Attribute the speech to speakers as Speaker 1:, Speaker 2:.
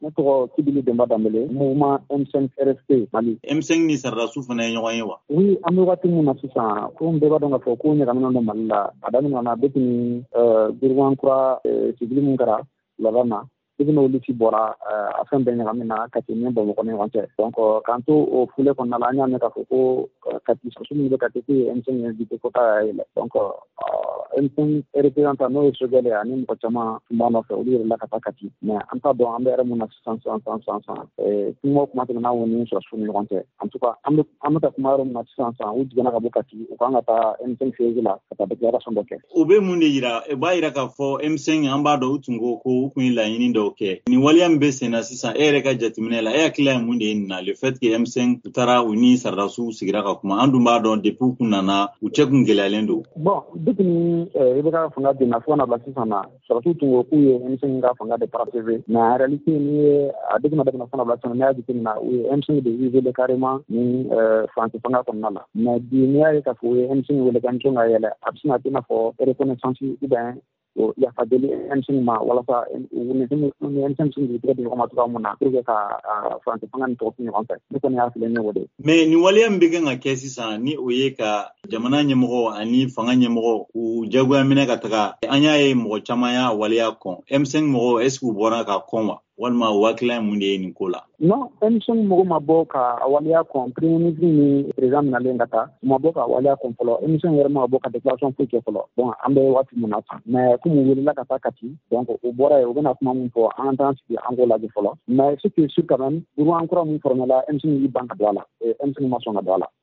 Speaker 1: ne tɔgɔ Kibili Demba Dambele, mouvement M5 RFP Mali.
Speaker 2: M5 ni Sardasou fana ye ɲɔgɔn ye wa?
Speaker 1: Oui, an bɛ waati min na sisan, ko bɛɛ b'a dɔn k'a fɔ ko ɲagamina don Mali la. A daminɛna depuis ni Gouvernement civil min kɛra laban na. Depuis n'olu ci bɔra a fɛn bɛɛ ɲagamina Kati ni Bamakɔ ni ɲɔgɔn cɛ. Donc k'an to o fule kɔnɔna la, an y'a mɛn k'a fɔ ko Kati sɔrɔsiw minnu bɛ Kati k'u ye M5 invité ko k'a yɛlɛ. Donc M5 représentant n'o ye Sogɛl ye ani mɔgɔ caman tun b'a nɔfɛ, olu yɛlɛla ka taa Kati. Mais an t'a dɔn an bɛ yɛrɛ mun na sisan. Kuma o kuma tɛmɛna o ni sɔrɔsiw ni ɲɔgɔn cɛ. En tout cas, an bɛ ka kuma yɔrɔ min na sisan, u jiginna ka bɔ Kati, u kan ka taa M5 siège la ka taa déclaration dɔ kɛ.
Speaker 2: O bɛ mun de yira? O b'a yira k'a fɔ M5 an b'a dɔn u tun ko u tun ye laɲini dɔw kɛ. Nin waleya min bɛ sen na sisan, e yɛrɛ ka jateminɛ la, e hakili la ye mun de ye nin na? Le fait que M5 u taara u ni Sardasou sigira ka kuma, an dun b'a dɔn depuis u kun nana, u cɛ kun gɛlɛyalen don.
Speaker 1: Bon, depuis ni IBK ka fanga binna fo ka na bila sisan na, sɔrɔsiw tun ko k'u ye M5 ka fanga de parachever. Mais en réalité ni ye a depuis na daminɛ fo ka na bila sisan, n'i y'a jateminɛ u ye M5 de isoler carrément ni France fanga kɔnɔna la. Mais bi n'i y'a ye k'a fɔ u ye M5 wele ka M5 ka yɛlɛ, a bɛ sin ka kɛ i n'a fɔ reconnaissance ou bien yafa deli M5 ma walasa ni M5 sigi tigɛ di ɲɔgɔn ma cogoya mun na pour que ka France fanga ni tɔgɔ ɲɔgɔn fɛ. Ne kɔni y'a filɛ ne o de.
Speaker 2: Mais nin waleya min bɛ kan ka kɛ sisan ni o ye ka jamana ɲɛmɔgɔ ani fanga ɲɛmɔgɔ u jagoya minɛ ka taga, an y'a ye mɔgɔ caman y'a waleya kɔn. M5 mɔgɔ est-ce que u bɔra ka kɔn wa? Walima o hakilila ye mun de ye nin ko la?
Speaker 1: Non, M5 mɔgɔ ma bɔ ka waleya kɔn. Premier ministre ni président minalen ka taa, u ma bɔ ka waleya kɔn fɔlɔ. M5 yɛrɛ ma bɔ ka déclaration foyi kɛ fɔlɔ. Bon, an bɛ waati mun na tan. Mais comme u welela ka taa Kati, donc u bɔra yen, u bɛna kuma min fɔ, an t'an sigi an k'o lajɛ fɔlɔ. Mais ce qui est sûr quand même, gouvernement kura min formé la, M5 y'i ban ka don a la. M5 ma sɔn ka don a la.